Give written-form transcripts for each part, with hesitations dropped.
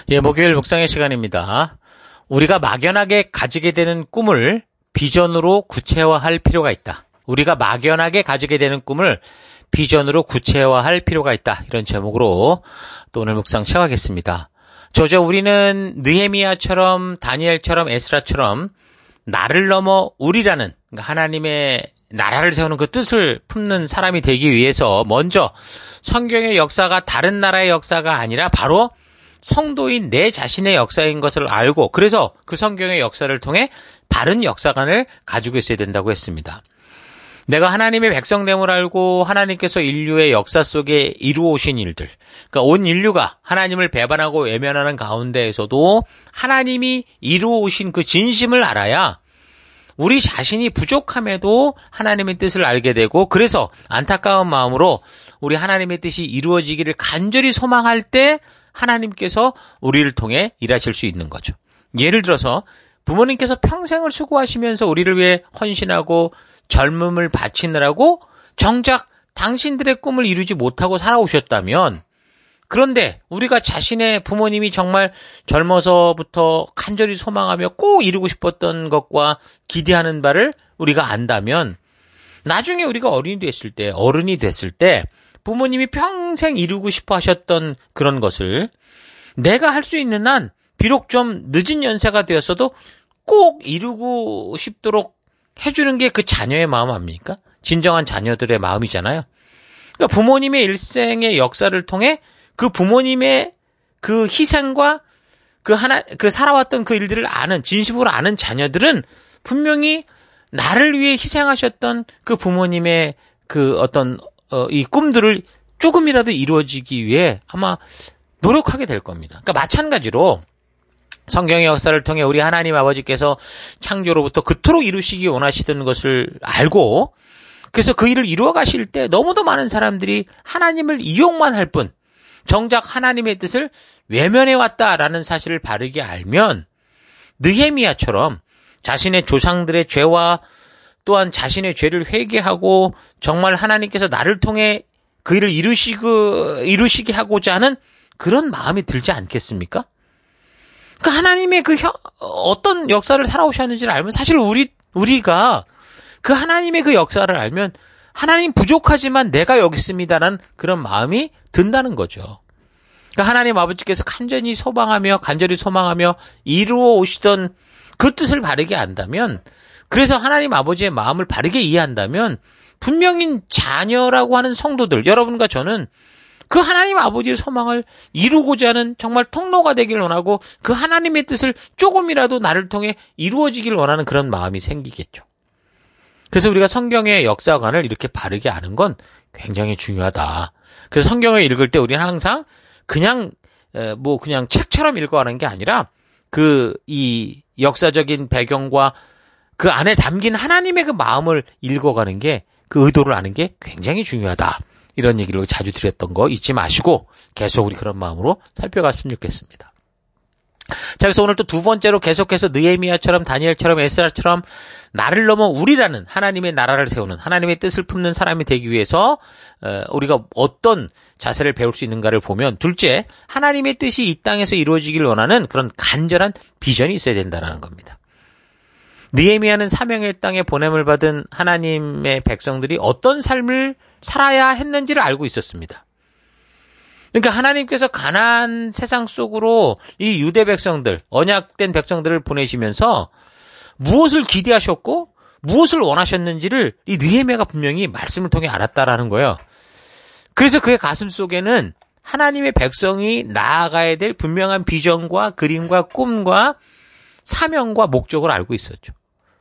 예, 목요일 묵상의 시간입니다. 우리가 막연하게 가지게 되는 꿈을 비전으로 구체화할 필요가 있다. 우리가 막연하게 가지게 되는 꿈을 비전으로 구체화할 필요가 있다. 이런 제목으로 또 오늘 묵상 시작하겠습니다. 우리는 느헤미야처럼 다니엘처럼 에스라처럼 나를 넘어 우리라는 하나님의 나라를 세우는 그 뜻을 품는 사람이 되기 위해서 먼저 성경의 역사가 다른 나라의 역사가 아니라 바로 성도인 내 자신의 역사인 것을 알고 그래서 그 성경의 역사를 통해 바른 역사관을 가지고 있어야 된다고 했습니다. 내가 하나님의 백성됨을 알고 하나님께서 인류의 역사 속에 이루어오신 일들, 그러니까 온 인류가 하나님을 배반하고 외면하는 가운데에서도 하나님이 이루어오신 그 진심을 알아야 우리 자신이 부족함에도 하나님의 뜻을 알게 되고 그래서 안타까운 마음으로 우리 하나님의 뜻이 이루어지기를 간절히 소망할 때 하나님께서 우리를 통해 일하실 수 있는 거죠. 예를 들어서 부모님께서 평생을 수고하시면서 우리를 위해 헌신하고 젊음을 바치느라고 정작 당신들의 꿈을 이루지 못하고 살아오셨다면 그런데 우리가 자신의 부모님이 정말 젊어서부터 간절히 소망하며 꼭 이루고 싶었던 것과 기대하는 바를 우리가 안다면 나중에 우리가 어른이 됐을 때 부모님이 평생 이루고 싶어 하셨던 그런 것을 내가 할 수 있는 한 비록 좀 늦은 연세가 되었어도 꼭 이루고 싶도록 해주는 게 그 자녀의 마음 아닙니까? 진정한 자녀들의 마음이잖아요. 그러니까 부모님의 일생의 역사를 통해 그 부모님의 그 희생과 그 살아왔던 그 일들을 아는, 진심으로 아는 자녀들은 분명히 나를 위해 희생하셨던 그 부모님의 그 어떤, 이 꿈들을 조금이라도 이루어지기 위해 아마 노력하게 될 겁니다. 그러니까 마찬가지로 성경의 역사를 통해 우리 하나님 아버지께서 창조로부터 그토록 이루시기 원하시던 것을 알고 그래서 그 일을 이루어 가실 때 너무도 많은 사람들이 하나님을 이용만 할 뿐 정작 하나님의 뜻을 외면해 왔다라는 사실을 바르게 알면 느헤미야처럼 자신의 조상들의 죄와 또한 자신의 죄를 회개하고 정말 하나님께서 나를 통해 그 일을 이루시게 하고자 하는 그런 마음이 들지 않겠습니까? 그 하나님의 어떤 역사를 살아오셨는지를 알면 사실 우리가 그 하나님의 그 역사를 알면 하나님 부족하지만 내가 여기 있습니다라는 그런 마음이 든다는 거죠. 그러니까 하나님 아버지께서 간절히 소망하며 이루어 오시던 그 뜻을 바르게 안다면 그래서 하나님 아버지의 마음을 바르게 이해한다면 분명히 자녀라고 하는 성도들 여러분과 저는 그 하나님 아버지의 소망을 이루고자 하는 정말 통로가 되길 원하고 그 하나님의 뜻을 조금이라도 나를 통해 이루어지길 원하는 그런 마음이 생기겠죠. 그래서 우리가 성경의 역사관을 이렇게 바르게 아는 건 굉장히 중요하다. 그래서 성경을 읽을 때 우리는 항상 그냥 책처럼 읽어가는 게 아니라 이 역사적인 배경과 그 안에 담긴 하나님의 그 마음을 읽어가는 게 그 의도를 아는 게 굉장히 중요하다. 이런 얘기를 자주 드렸던 거 잊지 마시고 계속 우리 그런 마음으로 살펴갔으면 좋겠습니다. 자, 그래서 오늘 또 두 번째로 계속해서 느헤미야처럼 다니엘처럼 에스라처럼 나를 넘어 우리라는 하나님의 나라를 세우는 하나님의 뜻을 품는 사람이 되기 위해서 우리가 어떤 자세를 배울 수 있는가를 보면 둘째, 하나님의 뜻이 이 땅에서 이루어지길 원하는 그런 간절한 비전이 있어야 된다는 겁니다. 느헤미야는 사명의 땅에 보냄을 받은 하나님의 백성들이 어떤 삶을 살아야 했는지를 알고 있었습니다. 그러니까 하나님께서 가나안 세상 속으로 이 유대 백성들, 언약된 백성들을 보내시면서 무엇을 기대하셨고 무엇을 원하셨는지를 이 느헤미야가 분명히 말씀을 통해 알았다라는 거예요. 그래서 그의 가슴 속에는 하나님의 백성이 나아가야 될 분명한 비전과 그림과 꿈과 사명과 목적을 알고 있었죠.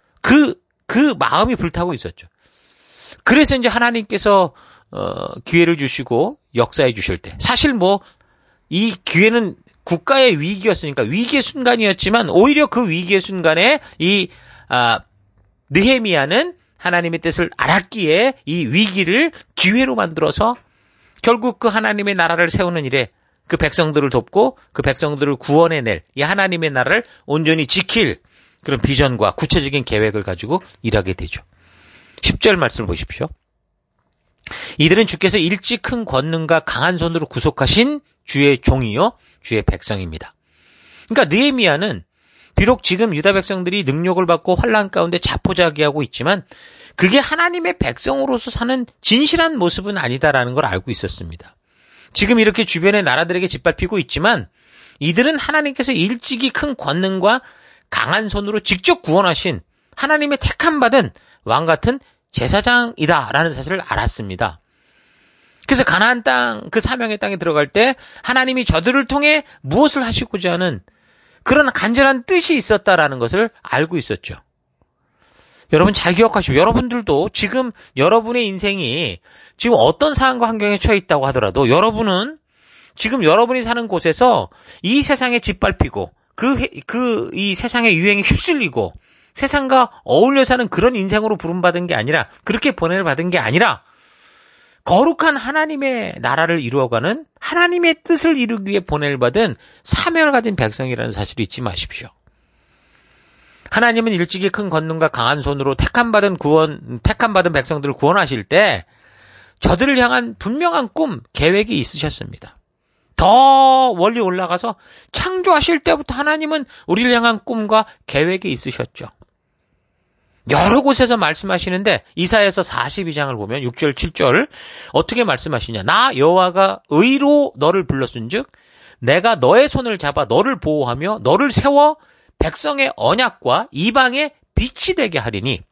그 마음이 불타고 있었죠. 그래서 이제 하나님께서 기회를 주시고 역사해 주실 때 사실 이 기회는 국가의 위기였으니까 위기의 순간이었지만 오히려 그 위기의 순간에 느헤미야는 하나님의 뜻을 알았기에 이 위기를 기회로 만들어서 결국 그 하나님의 나라를 세우는 일에 그 백성들을 돕고 그 백성들을 구원해낼 이 하나님의 나라를 온전히 지킬 그런 비전과 구체적인 계획을 가지고 일하게 되죠. 10절 말씀을 보십시오. 이들은 주께서 일찍 큰 권능과 강한 손으로 구속하신 주의 종이요 주의 백성입니다. 그러니까 느헤미야는 비록 지금 유다 백성들이 능력을 받고 환난 가운데 자포자기하고 있지만 그게 하나님의 백성으로서 사는 진실한 모습은 아니다라는 걸 알고 있었습니다. 지금 이렇게 주변의 나라들에게 짓밟히고 있지만 이들은 하나님께서 일찍이 큰 권능과 강한 손으로 직접 구원하신 하나님의 택함받은 왕 같은 제사장이다라는 사실을 알았습니다. 그래서 가나안 땅, 그 사명의 땅에 들어갈 때 하나님이 저들을 통해 무엇을 하시고자 하는 그런 간절한 뜻이 있었다라는 것을 알고 있었죠. 여러분 잘 기억하시고, 여러분들도 지금 여러분의 인생이 지금 어떤 상황과 환경에 처해 있다고 하더라도 여러분은 지금 여러분이 사는 곳에서 이 세상에 짓밟히고 이 세상의 유행에 휩쓸리고 세상과 어울려 사는 그런 인생으로 부름받은 게 아니라, 그렇게 보냄을 받은 게 아니라 거룩한 하나님의 나라를 이루어가는 하나님의 뜻을 이루기 위해 보냄을 받은 사명을 가진 백성이라는 사실을 잊지 마십시오. 하나님은 일찍이 큰 권능과 강한 손으로 택함받은 백성들을 구원하실 때 저들을 향한 분명한 꿈, 계획이 있으셨습니다. 더 멀리 올라가서 창조하실 때부터 하나님은 우리를 향한 꿈과 계획이 있으셨죠. 여러 곳에서 말씀하시는데 이사야서 42장을 보면 6절 7절 어떻게 말씀하시냐. 나 여호와가 의로 너를 불렀은즉 내가 너의 손을 잡아 너를 보호하며 너를 세워 백성의 언약과 이방의 빛이 되게 하리니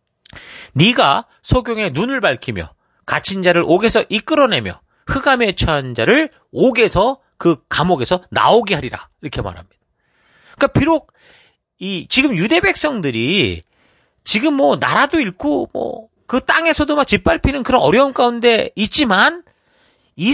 네가 소경의 눈을 밝히며 갇힌 자를 옥에서 이끌어내며 흑암에 처한 자를 옥에서, 그 감옥에서 나오게 하리라, 이렇게 말합니다. 그러니까 비록 지금 유대 백성들이 지금 나라도 잃고 그 땅에서도 막 짓밟히는 그런 어려움 가운데 있지만 이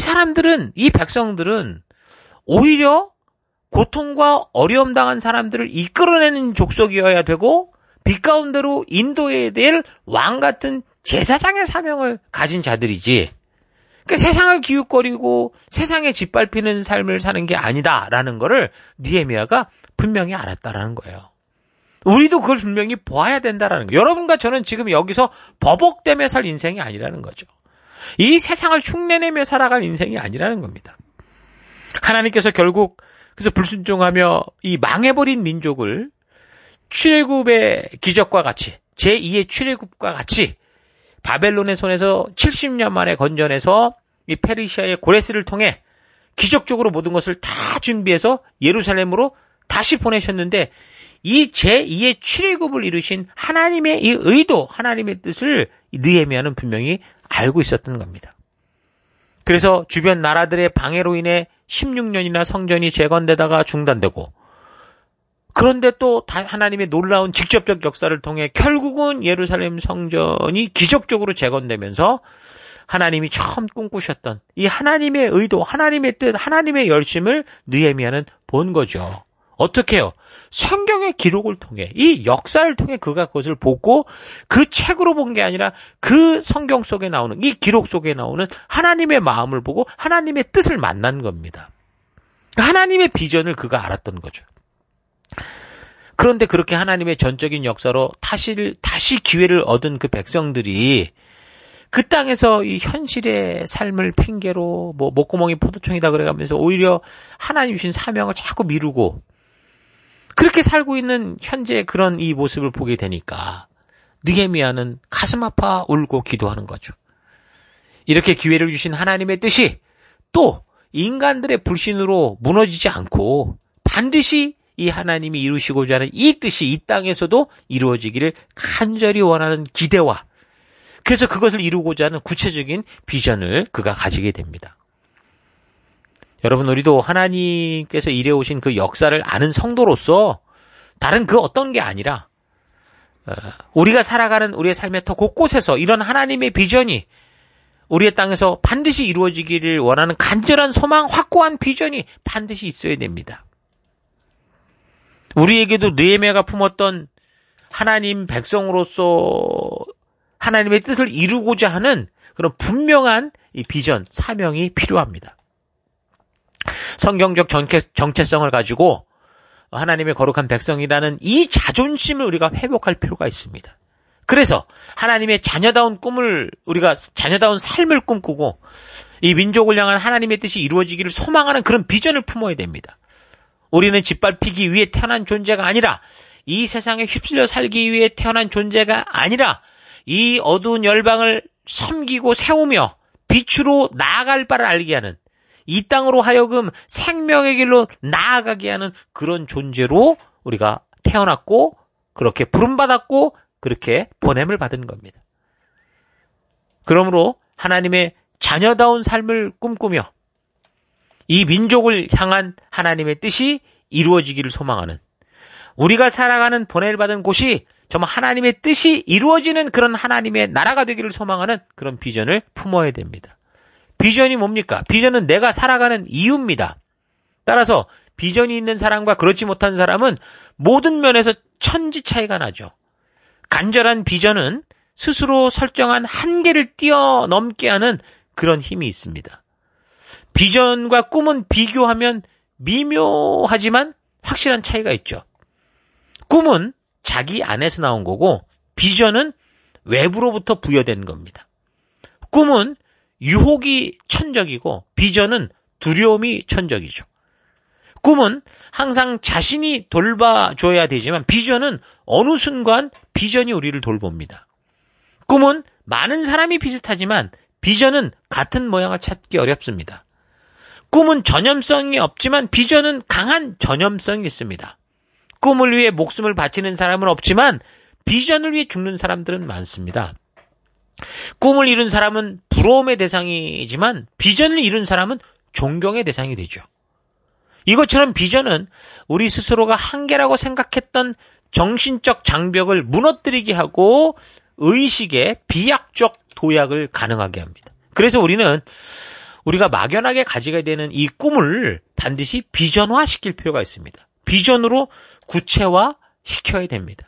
백성들은 오히려 고통과 어려움 당한 사람들을 이끌어내는 족속이어야 되고 빛 가운데로 인도해야 될 왕 같은 제사장의 사명을 가진 자들이지, 그러니까 세상을 기웃거리고 세상에 짓밟히는 삶을 사는 게 아니다라는 거를 느헤미야가 분명히 알았다라는 거예요. 우리도 그걸 분명히 보아야 된다라는 거예요. 여러분과 저는 지금 여기서 버벅대며 살 인생이 아니라는 거죠. 이 세상을 흉내내며 살아갈 인생이 아니라는 겁니다. 하나님께서 결국 그래서 불순종하며 이 망해버린 민족을 출애굽의 기적과 같이, 제2의 출애굽과 같이 바벨론의 손에서 70년 만에 건져내서 이 페르시아의 고레스를 통해 기적적으로 모든 것을 다 준비해서 예루살렘으로 다시 보내셨는데 이 제2의 출애굽을 이루신 하나님의 이 의도, 하나님의 뜻을 느헤미야는 분명히 알고 있었던 겁니다. 그래서 주변 나라들의 방해로 인해 16년이나 성전이 재건되다가 중단되고, 그런데 또 하나님의 놀라운 직접적 역사를 통해 결국은 예루살렘 성전이 기적적으로 재건되면서 하나님이 처음 꿈꾸셨던 이 하나님의 의도, 하나님의 뜻, 하나님의 열심을 느헤미야는 본 거죠. 어떻게 해요? 성경의 기록을 통해, 이 역사를 통해 그가 그것을 보고 그 책으로 본 게 아니라 그 성경 속에 나오는, 이 기록 속에 나오는 하나님의 마음을 보고 하나님의 뜻을 만난 겁니다. 하나님의 비전을 그가 알았던 거죠. 그런데 그렇게 하나님의 전적인 역사로 다시 기회를 얻은 그 백성들이 그 땅에서 이 현실의 삶을 핑계로 목구멍이 포도청이다 그래가면서 오히려 하나님 주신 사명을 자꾸 미루고 그렇게 살고 있는 현재의 그런 이 모습을 보게 되니까 느헤미야는 가슴 아파 울고 기도하는 거죠. 이렇게 기회를 주신 하나님의 뜻이 또 인간들의 불신으로 무너지지 않고 반드시 이 하나님이 이루시고자 하는 이 뜻이 이 땅에서도 이루어지기를 간절히 원하는 기대와, 그래서 그것을 이루고자 하는 구체적인 비전을 그가 가지게 됩니다. 여러분, 우리도 하나님께서 이래오신 그 역사를 아는 성도로서 다른 그 어떤 게 아니라 우리가 살아가는 우리의 삶의 터 곳곳에서 이런 하나님의 비전이 우리의 땅에서 반드시 이루어지기를 원하는 간절한 소망, 확고한 비전이 반드시 있어야 됩니다. 우리에게도 느헤미야가 품었던 하나님 백성으로서 하나님의 뜻을 이루고자 하는 그런 분명한 이 비전, 사명이 필요합니다. 성경적 정체성을 가지고 하나님의 거룩한 백성이라는 이 자존심을 우리가 회복할 필요가 있습니다. 그래서 하나님의 자녀다운 꿈을, 우리가 자녀다운 삶을 꿈꾸고 이 민족을 향한 하나님의 뜻이 이루어지기를 소망하는 그런 비전을 품어야 됩니다. 우리는 짓밟히기 위해 태어난 존재가 아니라 이 세상에 휩쓸려 살기 위해 태어난 존재가 아니라 이 어두운 열방을 섬기고 세우며 빛으로 나아갈 바를 알게 하는, 이 땅으로 하여금 생명의 길로 나아가게 하는 그런 존재로 우리가 태어났고 그렇게 부름받았고 그렇게 보냄을 받은 겁니다. 그러므로 하나님의 자녀다운 삶을 꿈꾸며 이 민족을 향한 하나님의 뜻이 이루어지기를 소망하는, 우리가 살아가는 보냄을 받은 곳이 정말 하나님의 뜻이 이루어지는 그런 하나님의 나라가 되기를 소망하는 그런 비전을 품어야 됩니다. 비전이 뭡니까? 비전은 내가 살아가는 이유입니다. 따라서 비전이 있는 사람과 그렇지 못한 사람은 모든 면에서 천지 차이가 나죠. 간절한 비전은 스스로 설정한 한계를 뛰어넘게 하는 그런 힘이 있습니다. 비전과 꿈은 비교하면 미묘하지만 확실한 차이가 있죠. 꿈은 자기 안에서 나온 거고 비전은 외부로부터 부여된 겁니다. 꿈은 유혹이 천적이고 비전은 두려움이 천적이죠. 꿈은 항상 자신이 돌봐줘야 되지만 비전은 어느 순간 비전이 우리를 돌봅니다. 꿈은 많은 사람이 비슷하지만 비전은 같은 모양을 찾기 어렵습니다. 꿈은 전염성이 없지만 비전은 강한 전염성이 있습니다. 꿈을 위해 목숨을 바치는 사람은 없지만 비전을 위해 죽는 사람들은 많습니다. 꿈을 이룬 사람은 부러움의 대상이지만 비전을 이룬 사람은 존경의 대상이 되죠. 이것처럼 비전은 우리 스스로가 한계라고 생각했던 정신적 장벽을 무너뜨리게 하고 의식의 비약적 도약을 가능하게 합니다. 그래서 우리가 막연하게 가지게 되는 이 꿈을 반드시 비전화시킬 필요가 있습니다. 비전으로 구체화시켜야 됩니다.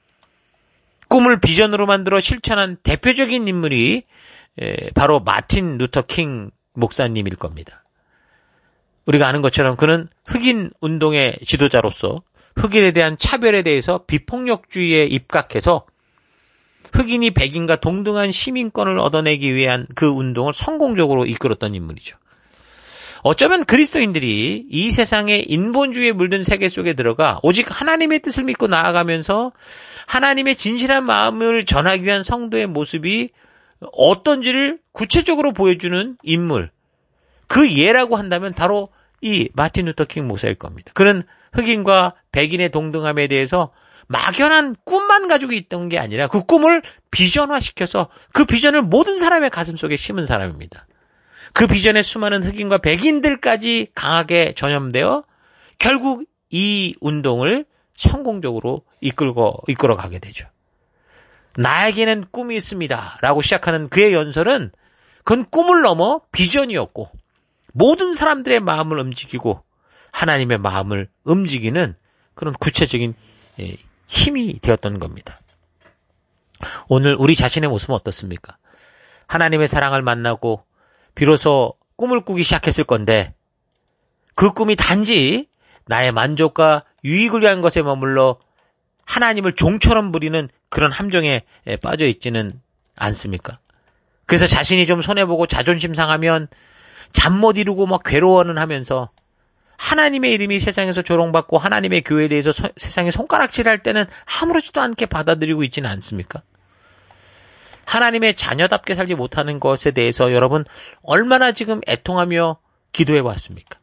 꿈을 비전으로 만들어 실천한 대표적인 인물이 바로 마틴 루터 킹 목사님일 겁니다. 우리가 아는 것처럼 그는 흑인 운동의 지도자로서 흑인에 대한 차별에 대해서 비폭력주의에 입각해서 흑인이 백인과 동등한 시민권을 얻어내기 위한 그 운동을 성공적으로 이끌었던 인물이죠. 어쩌면 그리스도인들이 이 세상의 인본주의에 물든 세계 속에 들어가 오직 하나님의 뜻을 믿고 나아가면서 하나님의 진실한 마음을 전하기 위한 성도의 모습이 어떤지를 구체적으로 보여주는 인물, 그 예라고 한다면 바로 이 마틴 루터 킹 목사일 겁니다. 그는 흑인과 백인의 동등함에 대해서 막연한 꿈만 가지고 있던 게 아니라 그 꿈을 비전화시켜서 그 비전을 모든 사람의 가슴 속에 심은 사람입니다. 그 비전에 수많은 흑인과 백인들까지 강하게 전염되어 결국 이 운동을 성공적으로 이끌어 가게 되죠. 나에게는 꿈이 있습니다 라고 시작하는 그의 연설은 그건 꿈을 넘어 비전이었고 모든 사람들의 마음을 움직이고 하나님의 마음을 움직이는 그런 구체적인 힘이 되었던 겁니다. 오늘 우리 자신의 모습은 어떻습니까? 하나님의 사랑을 만나고 비로소 꿈을 꾸기 시작했을 건데 그 꿈이 단지 나의 만족과 유익을 위한 것에 머물러 하나님을 종처럼 부리는 그런 함정에 빠져 있지는 않습니까? 그래서 자신이 좀 손해보고 자존심 상하면 잠 못 이루고 막 괴로워는 하면서 하나님의 이름이 세상에서 조롱받고 하나님의 교회에 대해서 세상에 손가락질할 때는 아무렇지도 않게 받아들이고 있지는 않습니까? 하나님의 자녀답게 살지 못하는 것에 대해서 여러분 얼마나 지금 애통하며 기도해 왔습니까?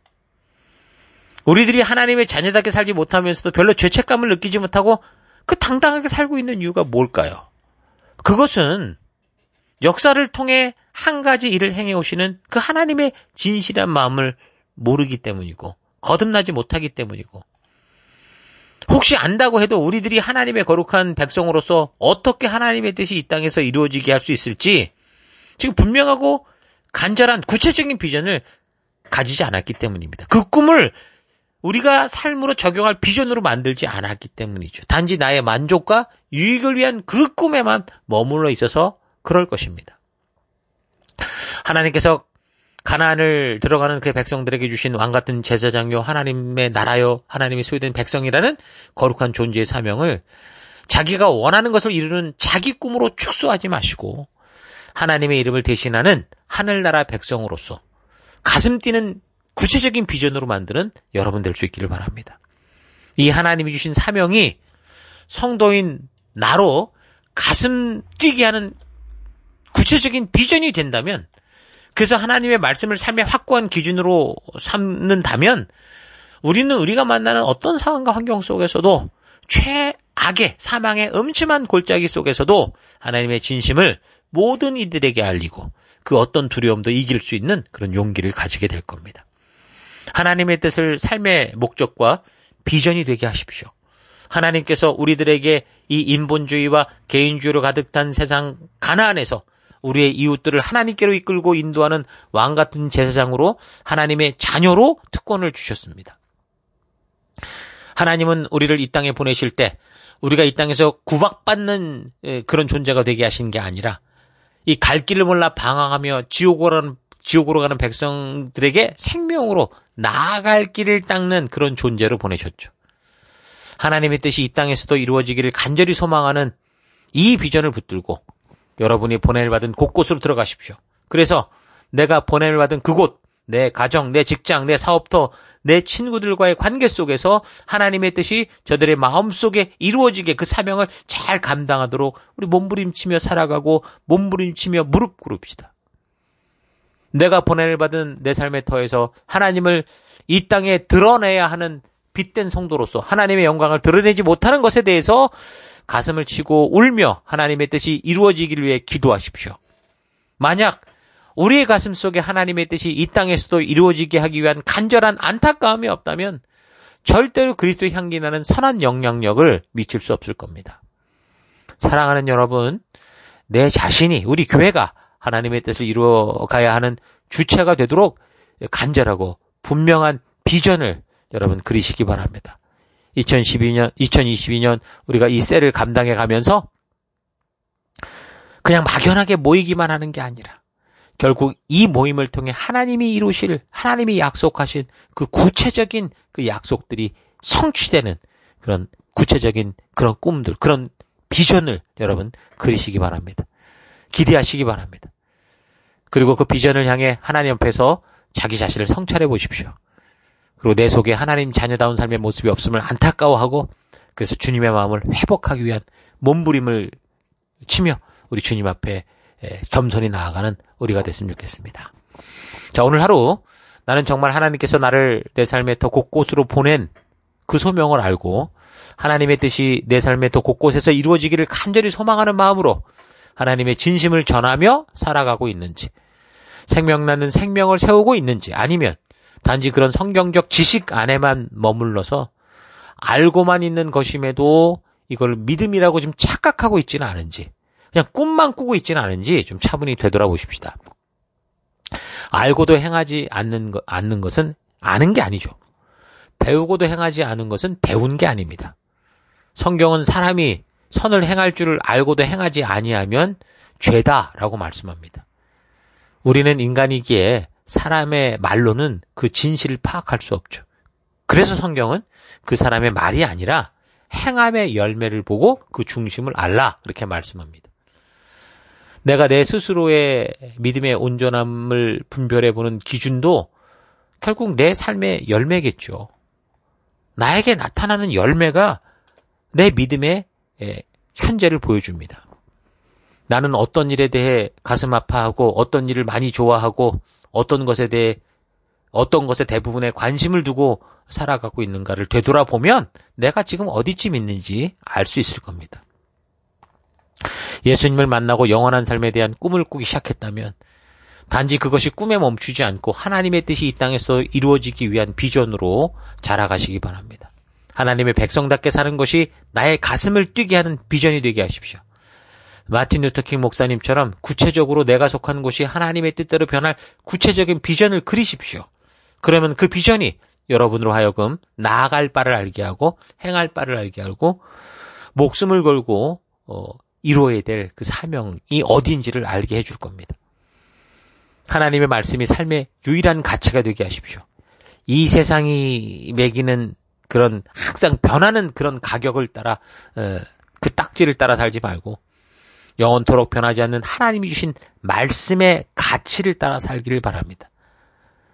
우리들이 하나님의 자녀답게 살지 못하면서도 별로 죄책감을 느끼지 못하고 그 당당하게 살고 있는 이유가 뭘까요? 그것은 역사를 통해 한 가지 일을 행해 오시는 그 하나님의 진실한 마음을 모르기 때문이고 거듭나지 못하기 때문이고 혹시 안다고 해도 우리들이 하나님의 거룩한 백성으로서 어떻게 하나님의 뜻이 이 땅에서 이루어지게 할 수 있을지 지금 분명하고 간절한 구체적인 비전을 가지지 않았기 때문입니다. 그 꿈을 우리가 삶으로 적용할 비전으로 만들지 않았기 때문이죠. 단지 나의 만족과 유익을 위한 그 꿈에만 머물러 있어서 그럴 것입니다. 하나님께서 가나안을 들어가는 그 백성들에게 주신 왕같은 제사장요 하나님의 나라요 하나님의 소유된 백성이라는 거룩한 존재의 사명을 자기가 원하는 것을 이루는 자기 꿈으로 축소하지 마시고 하나님의 이름을 대신하는 하늘나라 백성으로서 가슴 뛰는 구체적인 비전으로 만드는 여러분 될 수 있기를 바랍니다. 이 하나님이 주신 사명이 성도인 나로 가슴 뛰게 하는 구체적인 비전이 된다면, 그래서 하나님의 말씀을 삶의 확고한 기준으로 삼는다면 우리는 우리가 만나는 어떤 상황과 환경 속에서도 최악의 사망의 음침한 골짜기 속에서도 하나님의 진심을 모든 이들에게 알리고 그 어떤 두려움도 이길 수 있는 그런 용기를 가지게 될 겁니다. 하나님의 뜻을 삶의 목적과 비전이 되게 하십시오. 하나님께서 우리들에게 이 인본주의와 개인주의로 가득 찬 세상 가나안에서 우리의 이웃들을 하나님께로 이끌고 인도하는 왕같은 제사장으로 하나님의 자녀로 특권을 주셨습니다. 하나님은 우리를 이 땅에 보내실 때 우리가 이 땅에서 구박받는 그런 존재가 되게 하신 게 아니라 이 갈 길을 몰라 방황하며 지옥으로 가는 백성들에게 생명으로 나아갈 길을 닦는 그런 존재로 보내셨죠. 하나님의 뜻이 이 땅에서도 이루어지기를 간절히 소망하는 이 비전을 붙들고 여러분이 보냄을 받은 곳곳으로 들어가십시오. 그래서 내가 보냄을 받은 그곳, 내 가정, 내 직장, 내 사업터, 내 친구들과의 관계 속에서 하나님의 뜻이 저들의 마음속에 이루어지게 그 사명을 잘 감당하도록 우리 몸부림치며 살아가고 몸부림치며 무릎 꿇읍시다. 내가 보냄을 받은 내 삶의 터에서 하나님을 이 땅에 드러내야 하는 빛된 성도로서 하나님의 영광을 드러내지 못하는 것에 대해서 가슴을 치고 울며 하나님의 뜻이 이루어지기를 위해 기도하십시오. 만약 우리의 가슴 속에 하나님의 뜻이 이 땅에서도 이루어지게 하기 위한 간절한 안타까움이 없다면 절대로 그리스도의 향기 나는 선한 영향력을 미칠 수 없을 겁니다. 사랑하는 여러분, 내 자신이, 우리 교회가 하나님의 뜻을 이루어가야 하는 주체가 되도록 간절하고 분명한 비전을 여러분 그리시기 바랍니다. 2022년 우리가 이 셀을 감당해 가면서 그냥 막연하게 모이기만 하는 게 아니라 결국 이 모임을 통해 하나님이 이루실, 하나님이 약속하신 그 구체적인 그 약속들이 성취되는 그런 구체적인 그런 꿈들, 그런 비전을 여러분 그리시기 바랍니다. 기대하시기 바랍니다. 그리고 그 비전을 향해 하나님 앞에서 자기 자신을 성찰해 보십시오. 그리고 내 속에 하나님 자녀다운 삶의 모습이 없음을 안타까워하고 그래서 주님의 마음을 회복하기 위한 몸부림을 치며 우리 주님 앞에 겸손히 나아가는 우리가 됐으면 좋겠습니다. 자, 오늘 하루 나는 정말 하나님께서 나를 내 삶의 더 곳곳으로 보낸 그 소명을 알고 하나님의 뜻이 내 삶의 더 곳곳에서 이루어지기를 간절히 소망하는 마음으로 하나님의 진심을 전하며 살아가고 있는지, 생명나는 생명을 세우고 있는지, 아니면 단지 그런 성경적 지식 안에만 머물러서 알고만 있는 것임에도 이걸 믿음이라고 좀 착각하고 있지는 않은지, 그냥 꿈만 꾸고 있지는 않은지 좀 차분히 되돌아보십시다. 알고도 행하지 않는 것은 아는 게 아니죠. 배우고도 행하지 않은 것은 배운 게 아닙니다. 성경은 사람이 선을 행할 줄을 알고도 행하지 아니하면 죄다라고 말씀합니다. 우리는 인간이기에 사람의 말로는 그 진실을 파악할 수 없죠. 그래서 성경은 그 사람의 말이 아니라 행함의 열매를 보고 그 중심을 알라 그렇게 말씀합니다. 내가 내 스스로의 믿음의 온전함을 분별해보는 기준도 결국 내 삶의 열매겠죠. 나에게 나타나는 열매가 내 믿음의 현재를 보여줍니다. 나는 어떤 일에 대해 가슴 아파하고 어떤 일을 많이 좋아하고 어떤 것에 대부분의 관심을 두고 살아가고 있는가를 되돌아보면 내가 지금 어디쯤 있는지 알 수 있을 겁니다. 예수님을 만나고 영원한 삶에 대한 꿈을 꾸기 시작했다면 단지 그것이 꿈에 멈추지 않고 하나님의 뜻이 이 땅에서 이루어지기 위한 비전으로 자라가시기 바랍니다. 하나님의 백성답게 사는 것이 나의 가슴을 뛰게 하는 비전이 되게 하십시오. 마틴 루터킹 목사님처럼 구체적으로 내가 속한 곳이 하나님의 뜻대로 변할 구체적인 비전을 그리십시오. 그러면 그 비전이 여러분으로 하여금 나아갈 바를 알게 하고 행할 바를 알게 하고 목숨을 걸고 이루어야 될 그 사명이 어디인지를 알게 해줄 겁니다. 하나님의 말씀이 삶의 유일한 가치가 되게 하십시오. 이 세상이 매기는 그런 항상 변하는 그런 가격을 따라 그 딱지를 따라 살지 말고 영원토록 변하지 않는 하나님이 주신 말씀의 가치를 따라 살기를 바랍니다.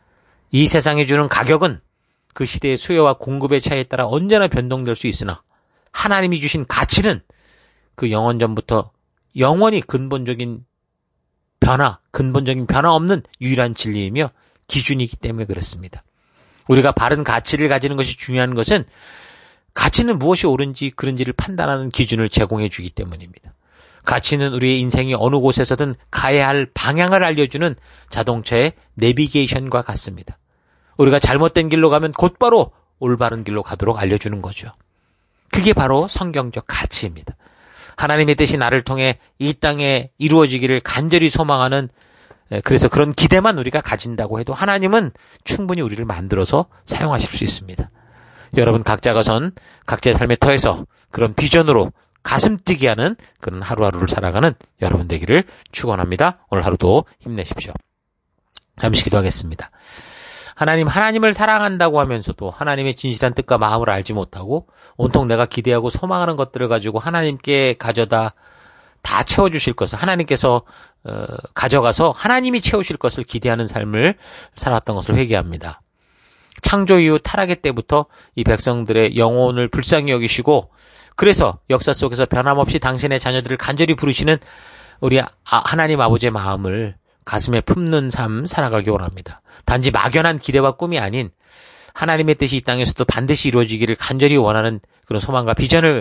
이 세상이 주는 가격은 그 시대의 수요와 공급의 차이에 따라 언제나 변동될 수 있으나 하나님이 주신 가치는 그 영원전부터 영원히 근본적인 변화 없는 유일한 진리이며 기준이기 때문에 그렇습니다. 우리가 바른 가치를 가지는 것이 중요한 것은 가치는 무엇이 옳은지 그른지를 판단하는 기준을 제공해 주기 때문입니다. 가치는 우리의 인생이 어느 곳에서든 가야 할 방향을 알려주는 자동차의 내비게이션과 같습니다. 우리가 잘못된 길로 가면 곧바로 올바른 길로 가도록 알려주는 거죠. 그게 바로 성경적 가치입니다. 하나님의 뜻이 나를 통해 이 땅에 이루어지기를 간절히 소망하는, 그래서 그런 기대만 우리가 가진다고 해도 하나님은 충분히 우리를 만들어서 사용하실 수 있습니다. 여러분 각자가 선 각자의 삶의 터에서 그런 비전으로 가슴 뛰게 하는 그런 하루하루를 살아가는 여러분 되기를 축원합니다. 오늘 하루도 힘내십시오. 잠시 기도하겠습니다. 하나님을 사랑한다고 하면서도 하나님의 진실한 뜻과 마음을 알지 못하고 온통 내가 기대하고 소망하는 것들을 가지고 하나님께 가져다 다 채워주실 것을 하나님께서 가져가서 하나님이 채우실 것을 기대하는 삶을 살았던 것을 회개합니다. 창조 이후 타락의 때부터 이 백성들의 영혼을 불쌍히 여기시고 그래서 역사 속에서 변함없이 당신의 자녀들을 간절히 부르시는 우리 하나님 아버지의 마음을 가슴에 품는 삶 살아가기 원합니다. 단지 막연한 기대와 꿈이 아닌 하나님의 뜻이 이 땅에서도 반드시 이루어지기를 간절히 원하는 그런 소망과 비전을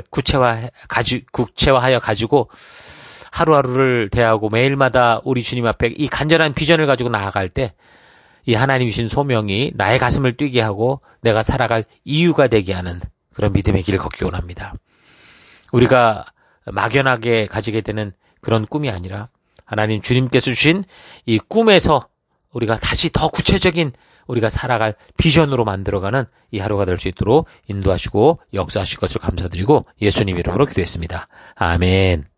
구체화하여 가지고 하루하루를 대하고 매일마다 우리 주님 앞에 이 간절한 비전을 가지고 나아갈 때 이 하나님 주신 소명이 나의 가슴을 뛰게 하고 내가 살아갈 이유가 되게 하는 그런 믿음의 길을 걷기 원합니다. 우리가 막연하게 가지게 되는 그런 꿈이 아니라 하나님 주님께서 주신 이 꿈에서 우리가 다시 더 구체적인 우리가 살아갈 비전으로 만들어가는 이 하루가 될 수 있도록 인도하시고 역사하실 것을 감사드리고 예수님 이름으로 기도했습니다. 아멘.